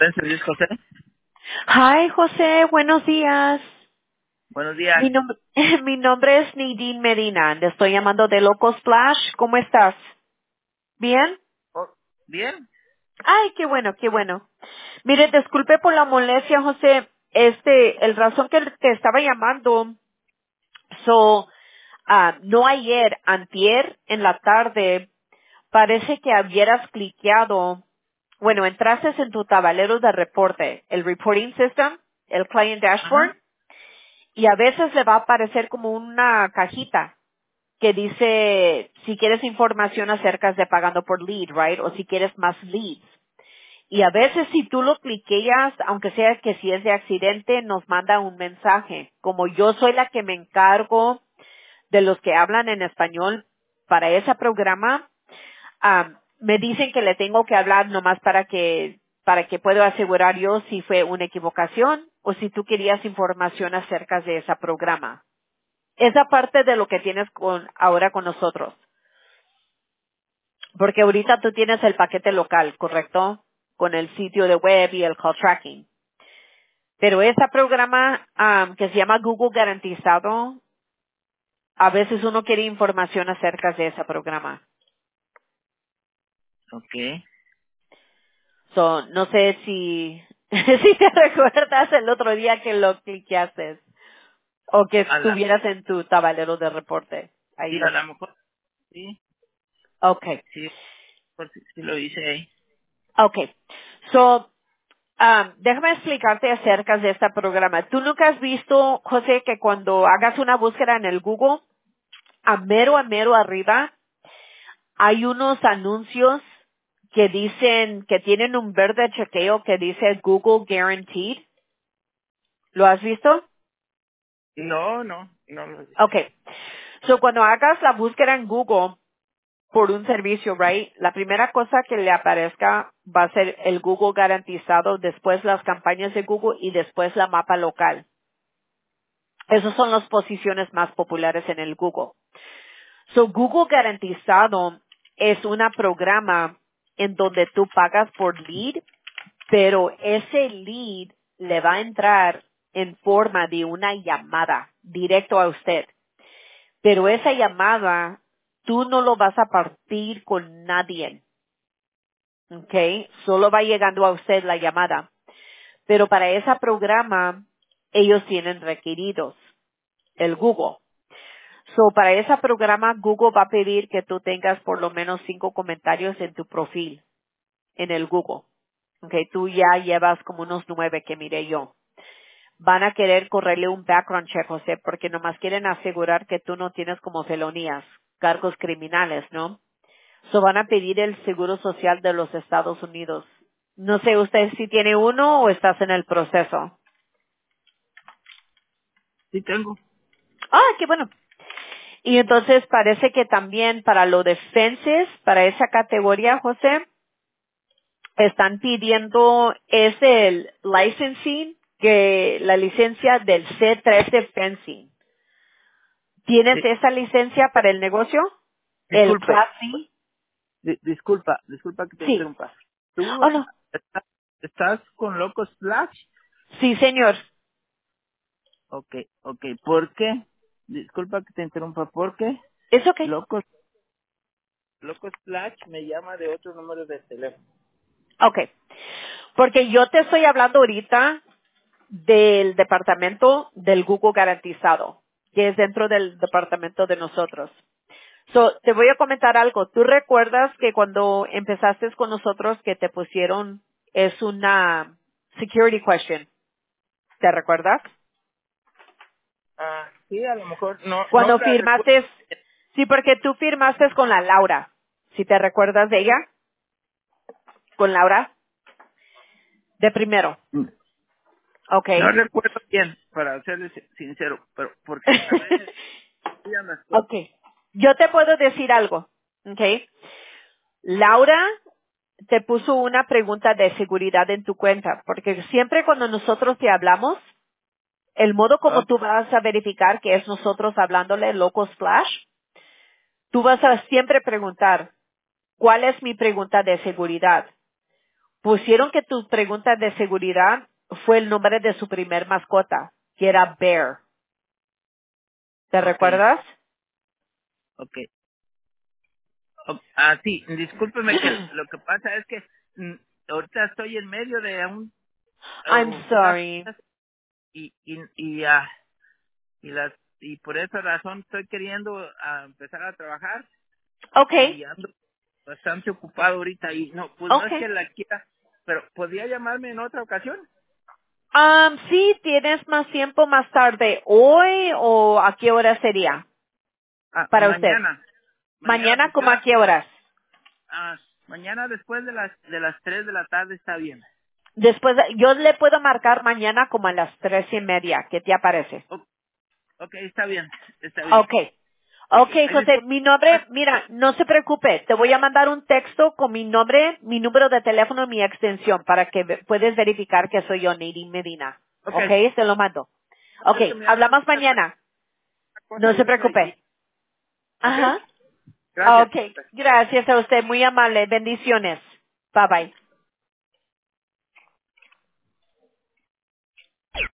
Spencer, ¿es José? Hi, José, buenos días. Buenos días. Mi nombre es Nadine Medina. Le estoy llamando de Loco Splash. ¿Cómo estás? ¿Bien? Oh, ¿bien? Ay, qué bueno, qué bueno. Mire, disculpe por la molestia, José. El razón que te estaba llamando, no ayer, antier, en la tarde, parece que hubieras cliqueado, bueno, entraste en tu tablero de reporte, el reporting system, el client dashboard, Ajá. y a veces le va a aparecer como una cajita que dice si quieres información acerca de pagando por lead, right? O si quieres más leads. Y a veces si tú lo cliqueas, aunque sea que si es de accidente, nos manda un mensaje. Como yo soy la que me encargo de los que hablan en español para ese programa, me dicen que le tengo que hablar nomás para que pueda asegurar yo si fue una equivocación o si tú querías información acerca de ese programa. Esa parte de lo que tienes ahora con nosotros. Porque ahorita tú tienes el paquete local, ¿correcto? Con el sitio de web y el call tracking. Pero ese programa que se llama Google Garantizado, a veces uno quiere información acerca de ese programa. Ok. So, no sé si, si te recuerdas el otro día que lo cliqueaste o que estuvieras en tu tablero de reporte. Sí, Ahí. a lo mejor sí. Okay. Sí, sí lo hice ahí. Okay. So, déjame explicarte acerca de este programa. ¿Tú nunca has visto, José, que cuando hagas una búsqueda en el Google, a mero arriba, hay unos anuncios que dicen, que tienen un verde chequeo que dice Google Guaranteed? ¿Lo has visto? No lo hice. Okay. So, cuando hagas la búsqueda en Google por un servicio, right, la primera cosa que le aparezca va a ser el Google garantizado, después las campañas de Google y después la mapa local. Esas son las posiciones más populares en el Google. So, Google Garantizado es un programa en donde tú pagas por lead, pero ese lead le va a entrar en forma de una llamada directo a usted. Pero esa llamada tú no lo vas a partir con nadie, ¿ok? Solo va llegando a usted la llamada. Pero para ese programa ellos tienen requeridos, el Google. So, para ese programa, Google va a pedir que tú tengas por lo menos 5 comentarios en tu perfil, en el Google. Okay, tú ya llevas como unos 9 que miré yo. Van a querer correrle un background check, José, porque nomás quieren asegurar que tú no tienes como felonías, cargos criminales, ¿no? So, van a pedir el seguro social de los Estados Unidos. No sé usted si tiene uno o estás en el proceso. Sí tengo. Ah, qué bueno. Y entonces parece que también para los defenses, para esa categoría, José, están pidiendo es el licensing, que la licencia del C3 de fencing. ¿Tienes Sí. esa licencia para el negocio? ¿El Disculpe. Class C? Disculpa que te Sí. interrumpa. ¿Tú Oh, no. estás con Loco Splash? Sí, señor. Ok. ¿Por qué? Disculpa que te interrumpa. ¿Por qué? Es okay. Loco, Loco Splash me llama de otro número de teléfono. Okay. Porque yo te estoy hablando ahorita del departamento del Google garantizado, que es dentro del departamento de nosotros. So, te voy a comentar algo. ¿Tú recuerdas que cuando empezaste con nosotros que te pusieron es una security question? ¿Te recuerdas? Sí, a lo mejor no Cuando la recuerdo. firmaste, sí, porque tú firmaste con la Laura. Si te recuerdas de ella, con Laura, de primero. No Okay. recuerdo bien, para serles sincero, pero porque a veces olvidan las cosas. Okay. Yo te puedo decir algo. Okay. Laura te puso una pregunta de seguridad en tu cuenta, porque siempre cuando nosotros te hablamos, el modo como Ah, tú vas a verificar que es nosotros hablándole Loco Splash, tú vas a siempre preguntar, ¿cuál es mi pregunta de seguridad? Pusieron que tu pregunta de seguridad fue el nombre de su primer mascota, que era Bear. ¿Te Ok, recuerdas? ok. Sí, discúlpeme que lo que pasa es que mm, ahorita estoy en medio de I'm unas sorry. cosas y las y por esa razón estoy queriendo empezar a trabajar Okay, y ando bastante ocupado ahorita y no, pues no es okay. que la quiera, pero podría llamarme en otra ocasión. Sí, ¿tienes más tiempo más tarde hoy o a qué hora sería para usted? Mañana Mañana, pues ¿como a qué horas? mañana después de las 3 de la tarde está bien. Después, yo le puedo marcar mañana como a las 3:30. ¿Qué te aparece? O- ok, está bien, está bien. Okay. Ok, Okay, ahí José, disculpe. mi nombre, mira, no se preocupe, te voy a mandar un texto con mi nombre, mi número de teléfono y mi extensión para que puedes verificar que soy yo, Nadine Medina. Ok, Okay, te lo mando. es que Okay, me llaman hablamos una mañana. cosa No se ahorita preocupe. ok, Ajá. gracias. Okay, gracias a usted, muy amable. Bendiciones. Bye bye.